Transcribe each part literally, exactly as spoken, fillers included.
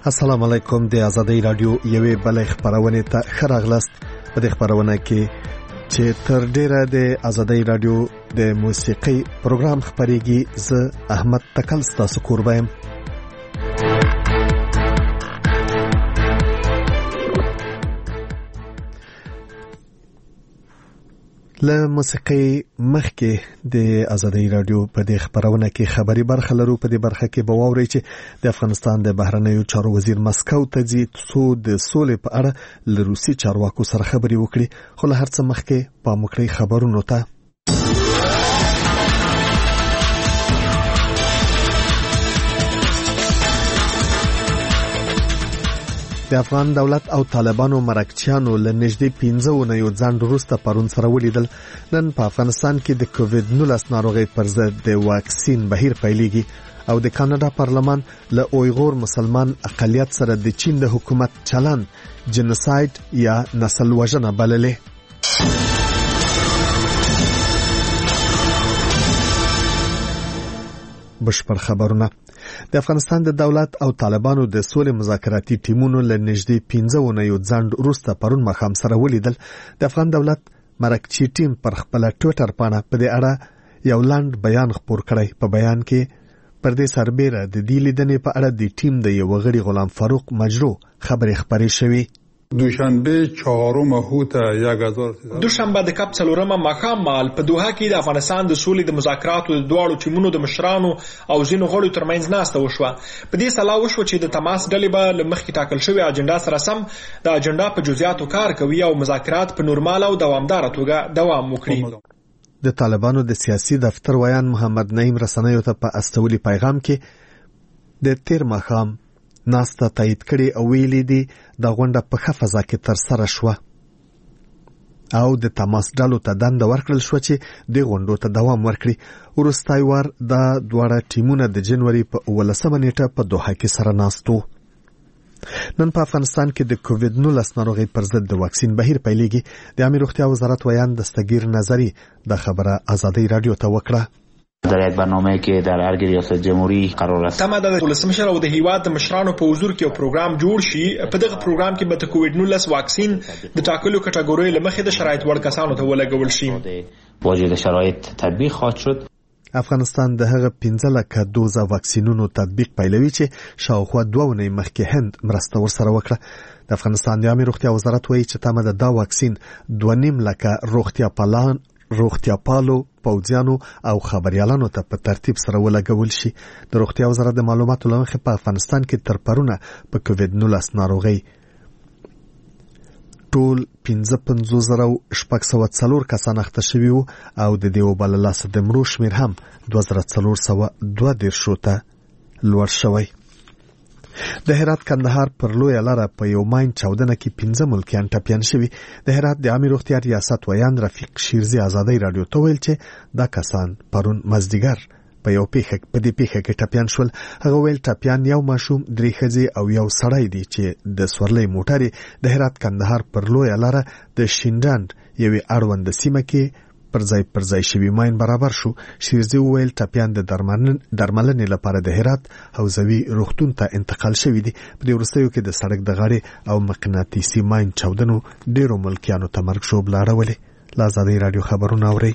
السلام علیکم. د آزادۍ رادیو یوې بلې خبرونه ته ښه راغلاست. په دې خبرونه کې چې تر ډیره د آزادۍ رادیو د موسیقي پروګرام خبريږي، زه احمد تکل ستاسو کوربه یم. له موسیقي مخکې د آزادۍ رادیو په دې خبرونه کې خبري برخه لرو. په دې برخه کې به واورئ چې د افغانستان د بهرنیو چارو وزیر مسکو ته ځي څو د سولې په اړه له روسي چارواکو سره خبري وکړي. خو له هر څه مخکې پام وکړئ خبرونو ته. د افغان دولت او طالبانو مرکچیانو له نږدې پنځه اونیو ځنډ وروسته پرون سره ولیدل. نن په افغانستان کې د کووډ نولس ناروغۍ پر ضد د واکسین بهیر پیلېږي او د کاناډا پارلمان له اویغور مسلمان اقلیت سره د چین د حکومت چلن جنوساید یا نسل وژنه بللې. بشپړ خبرونه. د افغانستان د دولت او طالبانو د سولې مذاکراتي ټیمونو له نږدې پنځه اونیو ځنډ وروسته پرون ماښام سره ولیدل. د افغان دولت مرکچی ټیم پر خپل ټویټر باندې په دې اړه یو لاند بیان خپور کړی. په بیان کې پر دې سربېره د دې لیدنې په اړه د ټیم د یو غړي غلام فاروق مجرو خبرې خبرې شوې. دوشنبه چهارم هوت دوشنبه د کپ څلورمه ماښام مال په دوحه کې د افغانستان د سولې د مذاکراتو د دواړو ټیمونو د مشرانو او ځینو غړو ترمنځ ناسته وشوه. په دې سلا وشو چې د تماس ډلې به له مخکې ټاکل شوې اجنډا سره سم د اجنډا په جزئیاتو کار کوي او مذاکرات په نورمال او دوامدار توګه دوام وکړي. د طالبانو د سیاسي دفتر ویان محمد نعیم رسنیو ته په استولي پیغام کې د تیر ماښام ناسته تایید کړي او ویلي دي د غونډه په ښه فضا کې تر سره شوه او د تماس ډلو ته دنده ورکړل شو چې د غونډو ته دوام ورکړي. وروستی وار د دواړه ټیمونه د جنوري په اوولسمه نیټه په دوحه کې سره ناستو. نن په افغانستان کې د کووډ نولس ناروغۍ پر ضد د واکسین بهیر پیلېږي. د عامه روغتیا وزارت ویان دستگیر نظری د خبره آزادۍ رادیو ته وکړه. در یک برنامه که در هر ریاست جمهوری قرار است تمه د ولسمشر او د هیواد د مشرانو په حضور کې یو پروګرام جوړ شي. په دغه پروګرام کې به د کووډ نولس واکسین د ټاکلو کټګورۍ لمخې د شرایط وړ کسانو ته ولګول شي. واجد شرایط تطبیق خواهد شد. افغانستان د هغه پنځه لکه دوزه واکسینونو تطبیق پیلوي چې شاوخوا دوه اونۍ مخکې هند مرسته ورسره وکړه. د افغانستان د عامه روغتیا وزارت وایي چې تمه ده دا واکسین دوه نیم لکه روغتیا پالان روغتیا پالو پوځیانو او خبريالانو ته په ترتیب سره ولګول شي. د روغتیا وزارت د معلوماتو لمخې په افغانستان کې تر پرونه په کووډ نولس ناروغۍ ټول پنځه پنځوس زره شپږ سوه څلور کسان اخته شوي وو او د دې وبله لاسه د مړو شمېر هم دوه زره څلور سوه دوه دېرشو ته لوړ شوی. د هرات کندهار پر لویه لاره په یو ماین چاودنه کې پنځه ملکیان ټپیان شوي. د هرات د عامه روغتیا ریاست ویان رفیق شیرزي آزادۍ رادیو ته ویل چې دا کسان پرون مازدیګر په یو پیښه په دې پیښه کې ټپیان شول. هغه ویل ټپیان یو ماشوم، درې ښځې او یو سړی دی چې د سورلۍ موټر د هرات کندهار پر لویه لاره د شینډاند یوې اړوند سیمه کې پر ځای پر ځای شوی ماین برابر شو. شیرزي ویل ټپیان د درملنې لپاره د هرات حوزوي روغتون ته انتقال شوی دي. په دې وروستیو کې د سړک د غاړې او مقناطیسي ماین چاودنو ډیرو ملکیانو ته مرګ ژوبله اړولې. له آزادۍ رادیو خبرونه اورئ.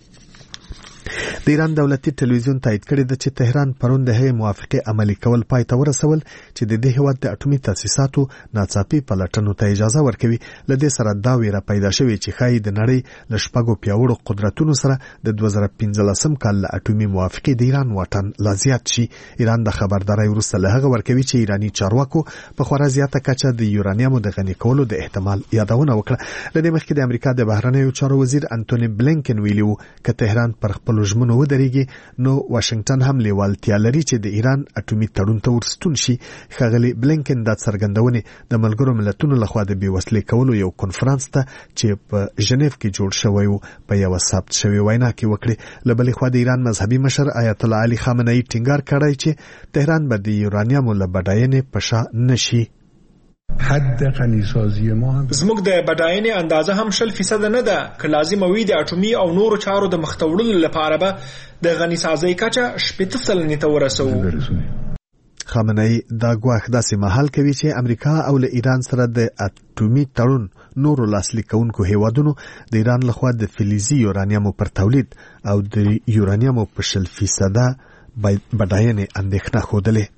د ایران دولتي ټلویزیون تایید کړی د چې تهران پرون د هغې موافقه عملي کول پای ته ورسول چې د دې هیواد د اټومي تاسیساتو ناڅاپي پلټنو ته اجازه ورکوي. له دې سره دا ویره پیدا شوې چې ښایي د نړۍ له شپږو پیاوړو قدرتونو سره د دوه زره پنځلسم کال له اټومي موافقې د ایران واټن لا زیات شي. ایران د خبردارۍ وروسته له هغه ورکوي چې ایراني چارواکو په خورا زیاته کچه د یورانیمو د غني کولو د احتمال یادونه وکړه. له دې مخکې د امریکا د بهرنیو چارو وزیر انټونی بلینکن ویلي و چې تهران پر خپل ژمنو ودرېږي نو واشنگټن هم لیوالتیا لري چې د ایران اټومي تړون ته ورستون شي. ښاغلي بلینکن دا څرګندونې د ملګرو ملتونو لخوا د بېوسلۍ کولو یو کنفرانس ته چې په ژنیف کې جوړ شوی و په یوه ثبت شوې وینا کې وکړې. له بلې خوا د ایران مذهبي مشر آیت الله علي خامنه‌ای ټینګار کړی چې تهران به د یورانیمو له بډاینې په شا نشي. حد غنیسازی ما هم زموږ د بډاینې اندازه هم شل فیصد نه ده که لازم وي د اټومي او نورو چارو د مختوړلو لپاره به د غنیسازۍ کچه شپېته سلنې ته ورسوو. خامنه ای دا ګواښ داسې مهال کوي چې امریکا او له ایران سره د اټومي تړون نورو لاسلیک کوونکو هیوادونو د ایران لخوا د فلزي یورانیمو پر تولید او د یورانیمو په شل فیصده بډاینې اندېښنه ښودلې.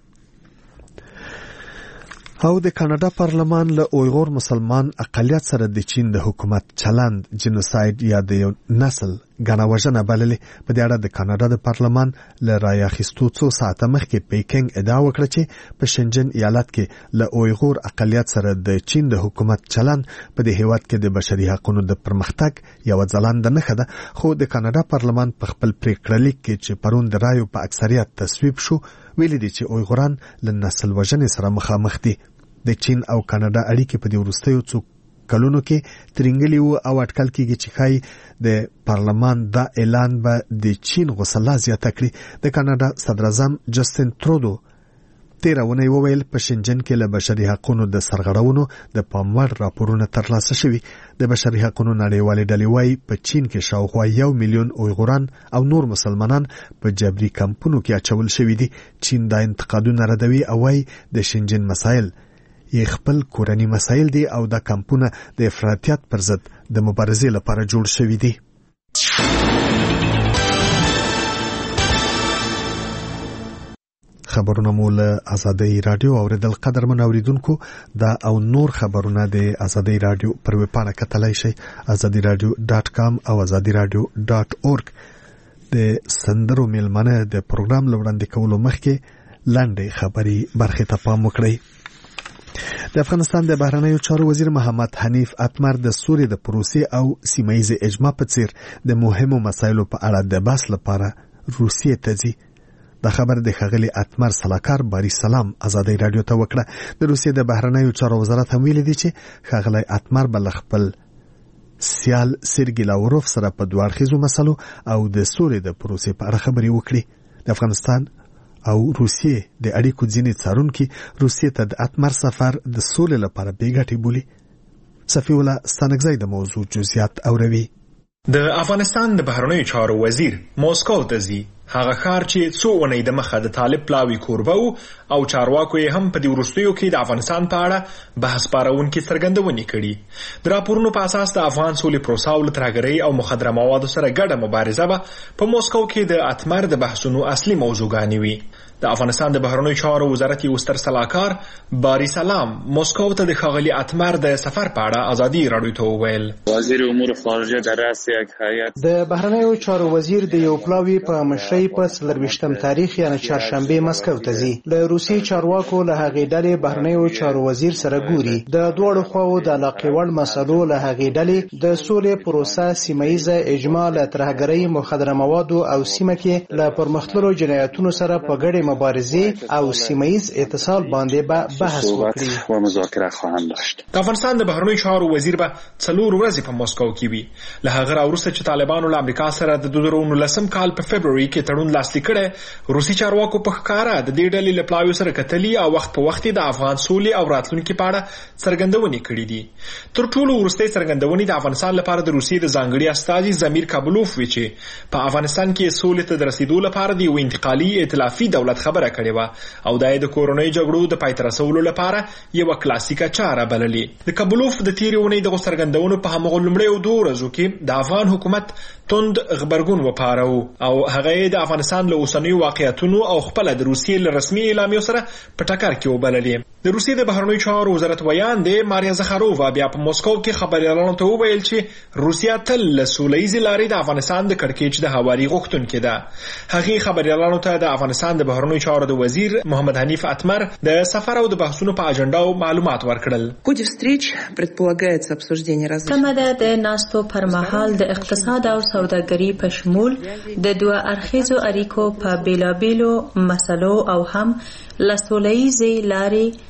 او د کاناډا پارلمان له اویغور مسلمان اقلیت سره د چین د حکومت چلند جنوساید یا د یو نسل ګڼه وژنه بللې. په دې اړه د کاناډا د پارلمان له رایې اخیستو څو ساعته مخکې پیکنګ ادعا وکړه چې په شنجن ایالت کې له اویغور اقلیت سره د چین د حکومت چلند په دې هیواد کې د بشري حقوقو د پرمختګ یوه ځلانده نښه ده. خو د کاناډا پارلمان په خپل پریکړه لیک کې چې پرون د رایو په اکثریت تصویب شو ویلي دي چې اویغوران له نسل وژنې سره مخامخ دي. د چین او کاناډا اړیکې په دې وروستیو څو کلونو کې ترنګلي وو او اټکل کېږي چې ښایي د پارلمان دا اعلان به د چین غوسه لا زیاته کړي. د کاناډا صدراعظم جسټین ترودو تېره اونۍ وویل په شنجن کې له بشري حقوقو د سرغړونو د پام وړ راپورونه ترلاسه شوي. د بشري حقوقو نړیوالې ډلې وایي په چین کې شاوخوا یو میلیون اویغوران او نور مسلمانان په جبري کمپونو کې اچول شوي دي. چین دا انتقادونه ردوي او وایي د شنجن مسایل یې خپل کورنی مسایل دي او دا کمپونه د افراطیت پر ضد د مبارزې لپاره جوړ شوي دي. خبرونه مو له آزادۍ رادیو اوریدل. قدرمن اوریدونکو دا او نور خبرونه د آزادۍ رادیو پر ویبپاڼه کتلای شئ ازادي رادیو ډاټ کام او ازادي رادیو ډاټ اورګ. د سندرو میلمنه د پروګرام لوړاندې کولو مخکې لاندې خبري برخې ته پام وکړئ. د افغانستان د بهرنیو چارو وزیر محمد حنیف اتمر د سولې د پروسې او سیمه‌ییز اجماع په څیر د مهمو مسایلو په اړه د بحث لپاره روسیې ته ځي. دا خبر د ښاغلي اتمر سلاکار باری سلام آزادۍ رادیو ته وکړه. د روسیې د بهرنیو چارو وزارت هم ویلي دی چې ښاغلی اتمر به له خپل سیال سرګي لاوروف سره په دوه اړخیزو مسلو او د سولې د پروسې په اړه خبرې وکړي. د افغانستان او روسیې د اړیکو ځینې څارونکي روسیې ته د اتمر سفر د سولې لپاره بې ګټې بولي. صفي الله ستانکزی د موضوع جزئیات اوروي. د افغانستان د بهرنیو چارو وزیر موسکو ته ځي. هغه ښار چې څو اونۍ د مخه د طالب پلاوي کوربه و او چارواکو یې هم په دې وروستیو کې د افغانستان په اړه بحث پارونکي څرګندونې کړي. د راپورونو په اساس د افغان سولې پروسه او له ترهګرۍ او مخدره موادو سره ګډه مبارزه به په موسکو کې د اتمر د بحثونو اصلي موضوعګانې وي. د افغانستان د بهرنیو چارو وزارت یو ستر سلاکار باری سلام موسکو ته د ښاغلي اتمر د سفر په اړه ازادي راډیو ته وویل. وزیر امور خارجه در رأس یک هیئت د بهرنیو چارو وزیر د یو پلاوي په مشرۍ په څلرویشتم تاریخ یعنی چهارشنبه مسکو ته ځي. له روسي چارواکو له هغې ډلې بهرنیو چارو وزیر سره ګوري. د دواړو خواو د علاقې وړ مسلو له هغې ډلې د سولې پروسه سیمه‌ییزه اجماع له ترهګرۍ مخدره موادو او سیمه کې له پرمختللو جنایتونو سره په ګډه مبارزه او سیمه‌ییز اتصال باندې به بحث وکړي و مذاکره خواهند داشت. د افغانستان د بهرنیو چارو وزیر به څلور ورځې په موسکو کې وي. له هغه راوروسته چې طالبانو له امریکا سره د دوه زره نولسم کال په فبروري کې تړون لاسلیک کړی، روسي چارواکو په ښکاره د دې ډلې له پلاویو سره کتلي او وخت په وخت د افغان سولې او راتلونکي په اړه څرګندونې کړې دي. تر ټولو وروستۍ څرګندونې د افغانستان لپاره د روسیې د ځانګړي استازي زمیر کابلوف وی چې په افغانستان کې سولې ته د رسیدو لپاره د یو انتقالي ائتلافي دولت خبره کړې وه او دا یې د کورنۍ جګړو د پای ته رسولو لپاره یوه کلاسیکه چاره بللې. د کابلوف د تېرې اونۍ دغو څرګندونو په همغو لومړیو دوو ورځو کې د افغان حکومت توند غبرګون وپاره او هغه یې د افغانستان له اوسنیو واقعیتونو او خپله د روسیې له رسمي اعلامیو سره په ټکر کې وبللې. د روسیې د بهرنیو چارو وزارت ویان دی ماریا زخارووا بیا په موسکو کې خبریالانو ته وویل چې روسیه تل له سوله ییزې لارې د افغانستان د کړکېچ د هواري غوښتونکې ده. هغې خبریالانو ته د افغانستان د بهرنیو چارو د وزیر محمد حنیف اتمر د سفر او د بحثونو په اجنډاو معلومات ورکړل. تمه ده د ناستو پر مهال د اقتصاد او سوداګري په شمول د دوه اړخیزو اړیکو په بیلابیلو مسلو او هم له سوله ییزې لارې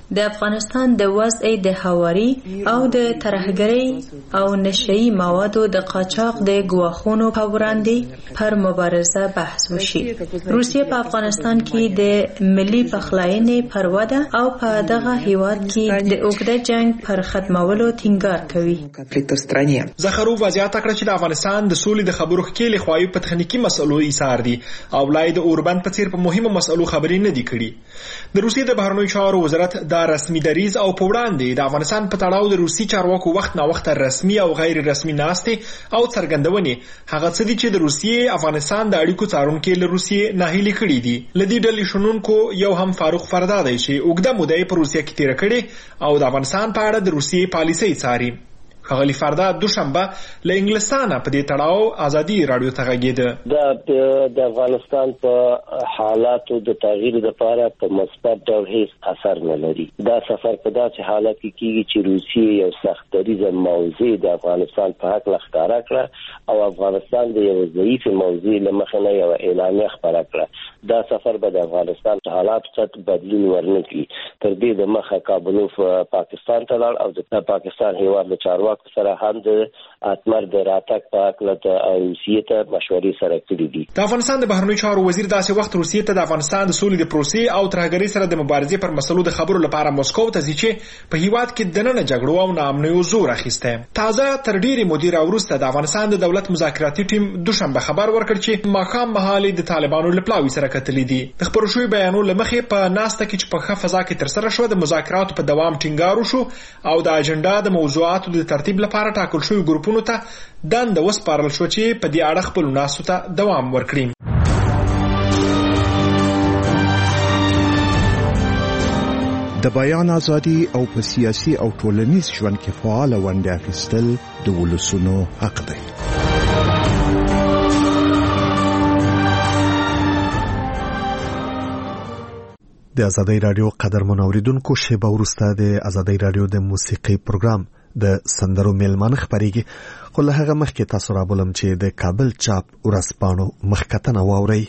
د افغانستان د وضع د هواري او د ترهګرۍ او نشئی موادو د قاچاق د ګواښونو په وړاندې پر مبارزه بحث وشي. روسیه په افغانستان کې د ملي پخلاینې پر وده او په دغه هیواد کې د اوږده جنگ پر ختمولو ټینګار کوي. زخروف وضاحت کړ چې د افغانستان د سولې د خبرو ښکېلې خواوې په تخنیکي مسلو ایثار دي او لای د اوربند په څیر په مهمو مسلو خبرې نه دي کړي. د روسیې د بهرنیو چارو وزارت دا رسمي دریځ او په وړاندې د افغانستان په تړاو د روسي چارواکو وخت نا وخت رسمي او غیر رسمي ناستې او څرګندونې هغه څه دي چې د روسیې افغانستان د اړیکو څارونکو له روسیې ناهیلي کړي دي. لدې ډلې شنونکو یو هم فاروق فردا دی چې اوږده موده په روسیې کې تیر کړي او د افغانستان په اړه د روسیې پالیسي څاري. ښاغلي فردا دوشنبه له انګلستانه په دې تړاو ازادي رادیو ته غږېده. د افغانستان په حالاتو د تغییر لپاره په مثبت ډول هیڅ اثر نه لري. دا سفر په داسې حالت کې کیږي چې روسیې یو سخت دریځه موضوع د افغانستان په حق ښکاره کړه او افغانستان د یو ضعیف موضوع له مخې نه یو اعلامیه خپره کړه. دا سفر به د افغانستان په حالات څخه بدلون ورنکړي. تر دې د مخه کابلوف پاکستان ته لاړ او د پاکستان هیواد له چارواکو سره هم د اتمر د راتګ په اړه د روسیې ته مشورې سره کړې دي. د افغانستان د بهرنیو چارو وزیر داسې وخت روسیې ته د افغانستان د سولې د پروسې او ترهګرۍ سره د مبارزې پر مسلو د خبرو لپاره مسکو ته ځي چې په هیواد کې د نن جګړو او ناامنیو زور اخیسته. تازه تر ډیرې مدیر وروسته د افغانستان د دولت مذاکراتي ټیم دوشنبه خبر ورکړ چې ماښام مهال د طالبانو له پلاوي سره کتلې دي. د خبرو شوی بیانو لمخې په ناسته کې چې په ښه فضا کې تر سره شو د مذاکراتو په دوام ټینګار وشو او د اجنډا د موضوعاتو د ترتیب لپاره ټاکل شوی ګروپونو ته دنده وسپارل شو چې په دې اړه خپل ناسو ته دوام ورکړي. د بیان ازادي او په سیاسي او ټولنیز ژوند کې فعال ونډه اخیستل د ولسونو حق دی. د ازادۍ رادیو قدرمن اوریدونکو شیبه وروسته د ازادۍ رادیو د موسیقي پروګرام د سندرو میلمانه خبريږي. خو له هغه مخکې تاسو را بولم چې د کابل چاپ ورځپاڼو مخکتنه واورئ.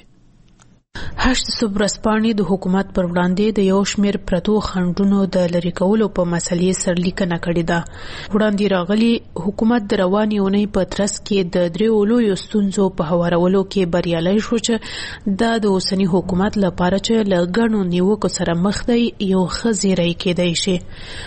هشت سوبرسپانې د حکومت پر وړاندې د یو شمېر پرتو خنډونو د لرې کولو په مسلې سرلیکنه کړې ده. وړاندې راغلي حکومت د روانې اونۍ په ترڅ کې د دریو لویو ستونزو په هوارولو کې بریالی شو چې دا د اوسني حکومت لپاره چې له ګڼو نیوکو سره مخ دی یو ښه زیری کېدای شي.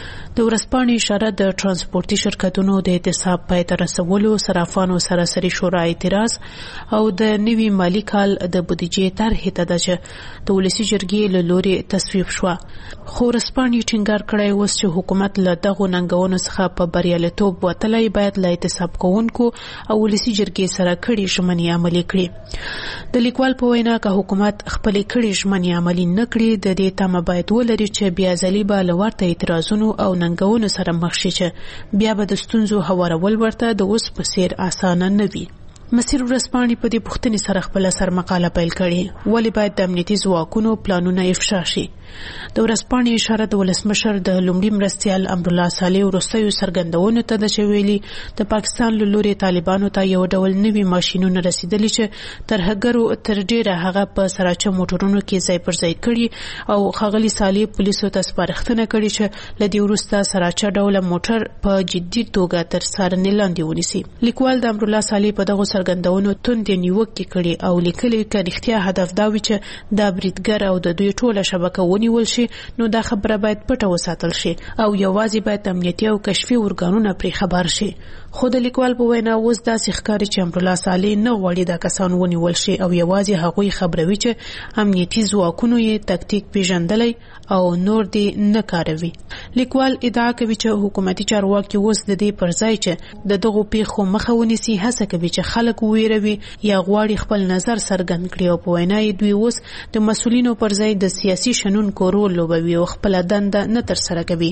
د ورځپاڼې اشاره د ترانسپورتي شرکتونو د اعتصاب پای ته رسولو، صرافانو سراسري شورا اعتراض او د نوي مالي کال د بودیجې طرحې ته ده چې د ولسي جرګې له لوري تصویب شوه. خو ورځپاڼې ټینګار کړی اوس چې حکومت له دغو ننګونو څخه په بریالیتوب وتلی باید له اعتصاب کوونکو او ولسي جرګې سره کړي ژمنې عملي کړي. د لیکوال په وینا که حکومت خپلې کړي ژمنې عملي نه کړي د دې تمه باید ولري چې بیا ځلې به له ورته اعتراضونو او ننګونو سره مخ شي چې بیا به د ستونزو هوارول ورته د اوس په څیر اسانه نه وي. مسیر ورځپاڼې په دې پوښتنې سره خپله سرمقاله پیل کړې، ولې باید د امنیتي ځواکونو پلانونه افشا شي. د ورځپاڼې اشاره د ولسمشر د لومړي مرستیال امرالله صالح وروستیو څرګندونو ته ده چې ویلي د پاکستان له لوري طالبانو ته یو ډول نوي ماشینونه رسیدلي چې ترهګرو تر ډیره هغه په سراچه موټرونو کې ځای پر ځای کړي او ښاغلي صالح پولیسو ته سپارښتنه کړې چې له دې وروسته سراچه ډوله موټر په جدي توګه تر څارنې لاندې ونیسي. لیکوال د امرالله صالح په دغو څرګندونو توندې نیوکې کړي او لیکلي که رښتیا هدف دا وي چې دا بریدګر او د دوی ټوله شبکه ونیول شي نو دا خبره باید پټه وساتل شي او یوازې باید امنیتي او کشفي ارګانونه پرې خبر شي. خو د لیکوال په وینا اوس داسې ښکاري چې امرالله صالح نه غواړي دا کسان ونیول شي او یوازې هغوی خبروي چې امنیتي ځواکونو یې تکتیک پیژندلی او نور دې نه کاروي. لیکوال ادعا کوي چې حکومتي چارواکي اوس د دې پر ځای چې د دغو پیښو مخه ونیسي هڅه کوي چې خلک وویروي یا غواړي خپل نظر څرګند کړي او په وینا یې دوی اوس د مسؤلینو پر ځای د سیاسي شنونکو رول لوبوي او خپله دنده نه ترسره کوي.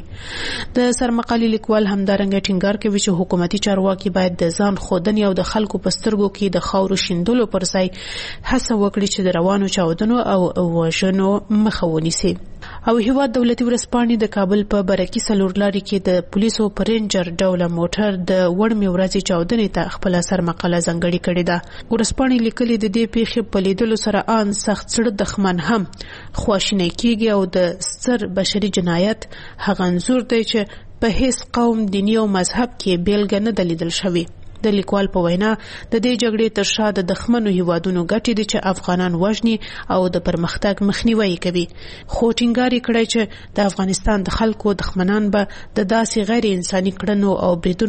د سرمقالې لیکوال همدارنګه ټینګار کوي چې حکومتي چارواکي باید د ځان ښودنې او د خلکو په سترګو کې د خاورو شیندلو پر ځای هڅه وکړي چې د روانو چاودنو او وژنو مخه ونیسي. او هیواد دولتي ورځپاڼې د کابل په برکي سلورلاري کې د پولیسو پرنجر ډوله موټر د وړمې ورځې چاودنې ته خپل اثر مقاله ځانګړې کړې ده. ورځپاڼې لیکلي د دې پیښې په لیدلو سره ان سخت زړه دښمن هم خواشینی کیږي او د ستر بشري جنایت هغه انځور دی چې په هیڅ قوم، دیني او مذهب کې بیلګه نه ده لیدل شوې. د لیکوال په وینا د دې جګړې تر شا د دښمنو هیوادونو ګټې دي چې افغانان وژني او د پرمختګ مخنیوي کوي. خو ټینګار یې کړی چې د افغانستان د خلکو دښمنان به د داسې غیر انساني کړنو او بریدونو